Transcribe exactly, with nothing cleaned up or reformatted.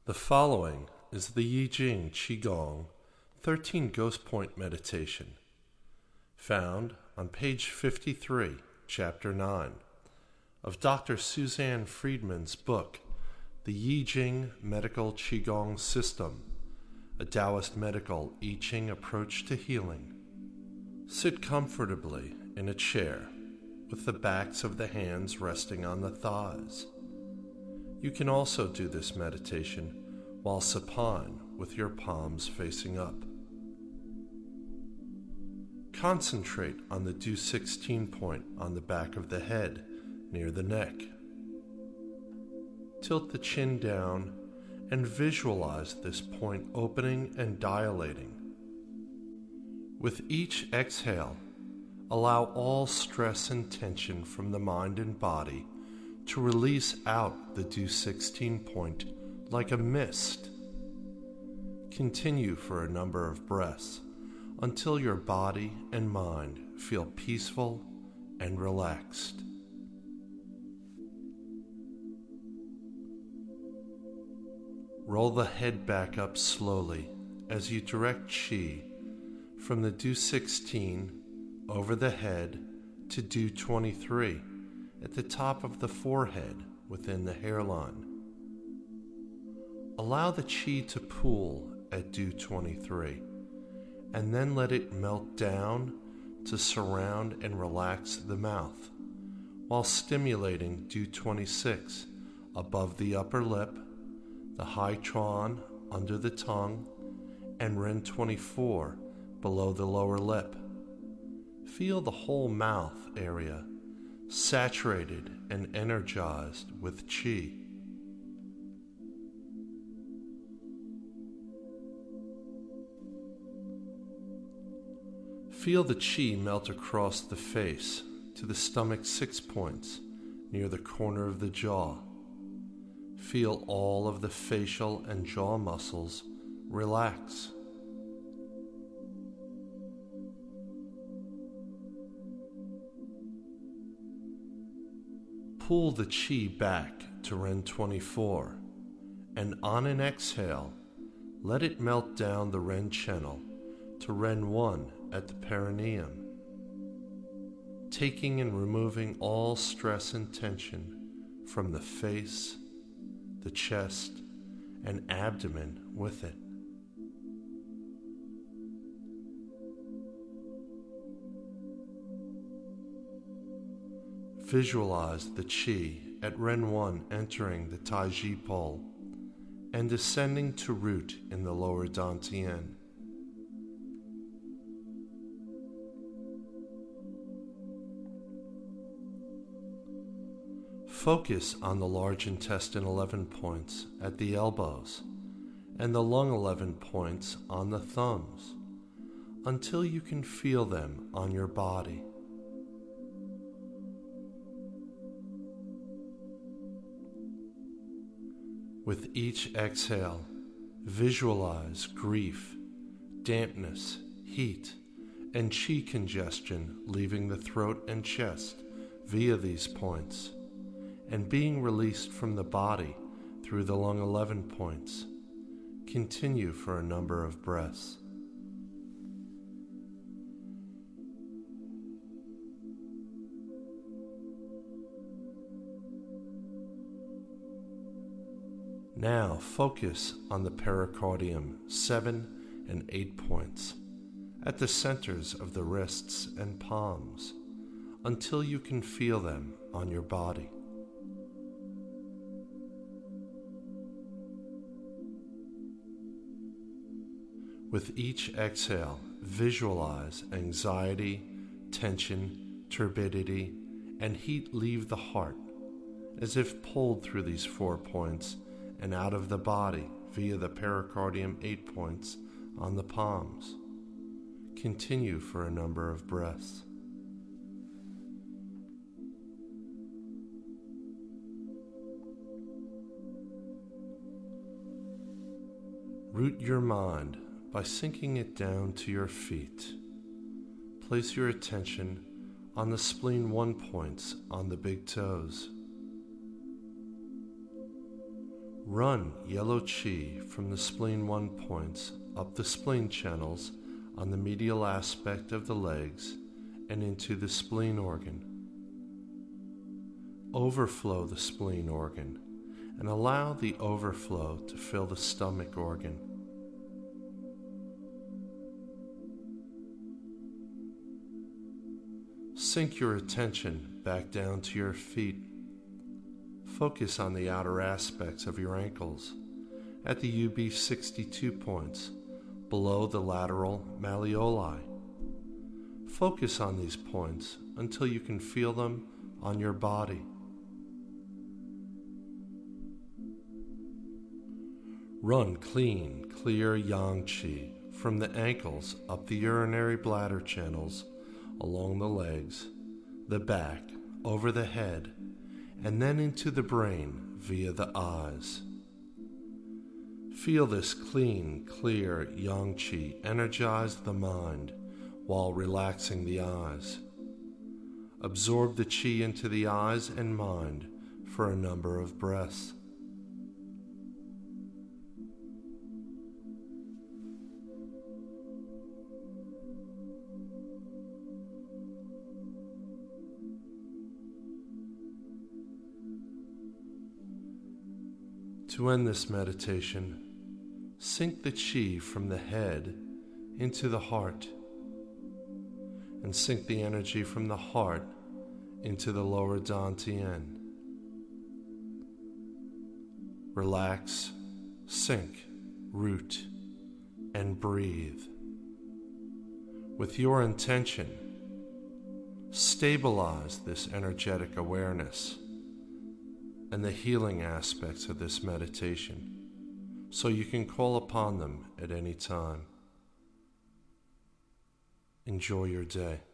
The following is the Yi Jing Qigong thirteen Ghost Point Meditation, found on page fifty-three, chapter nine, of Doctor Suzanne Friedman's book, The Yi Jing Medical Qigong System, a Taoist medical I Ching approach to healing. Sit comfortably in a chair with the backs of the hands resting on the thighs. You can also do this meditation while supine with your palms facing up. Concentrate on the Du sixteen point on the back of the head near the neck. Tilt the chin down and visualize this point opening and dilating. With each exhale, allow all stress and tension from the mind and body to release out the Du sixteen point like a mist. Continue for a number of breaths until your body and mind feel peaceful and relaxed. Roll the head back up slowly as you direct Qi from the Du sixteen over the head to Du twenty-three at the top of the forehead within the hairline. Allow the Qi to pool at Du twenty-three and then let it melt down to surround and relax the mouth while stimulating Du twenty-six above the upper lip, the Hai Chuan under the tongue, and Ren twenty-four below the lower lip. Feel the whole mouth area saturated and energized with Qi. Feel the Qi melt across the face to the stomach six points near the corner of the jaw. Feel all of the facial and jaw muscles relax. Pull the Qi back to Ren twenty-four, and on an exhale, let it melt down the Ren channel to Ren one at the perineum, taking and removing all stress and tension from the face, the chest, and abdomen with it. Visualize the Qi at Ren one entering the Tai Chi pole and descending to root in the lower Dantian. Focus on the large intestine eleven points at the elbows and the lung eleven points on the thumbs until you can feel them on your body. With each exhale, visualize grief, dampness, heat, and Qi congestion leaving the throat and chest via these points, and being released from the body through the lung eleven points. Continue for a number of breaths. Now focus on the pericardium seven and eight points at the centers of the wrists and palms until you can feel them on your body. With each exhale, visualize anxiety, tension, turbidity, and heat leave the heart as if pulled through these four points and out of the body via the pericardium eight points on the palms. Continue for a number of breaths. Root your mind by sinking it down to your feet. Place your attention on the spleen one points on the big toes. Run yellow chi from the spleen one points up the spleen channels on the medial aspect of the legs and into the spleen organ. Overflow the spleen organ and allow the overflow to fill the stomach organ. Sink your attention back down to your feet. Focus on the outer aspects of your ankles at the U B sixty-two points below the lateral malleoli. Focus on these points until you can feel them on your body. Run clean, clear yang qi from the ankles up the urinary bladder channels, along the legs, the back, over the head, and then into the brain via the eyes. Feel this clean, clear yang qi energize the mind while relaxing the eyes. Absorb the qi into the eyes and mind for a number of breaths. To end this meditation, sink the qi from the head into the heart, and sink the energy from the heart into the lower dantian. Relax, sink, root, and breathe. With your intention, stabilize this energetic awareness and the healing aspects of this meditation, so you can call upon them at any time. Enjoy your day.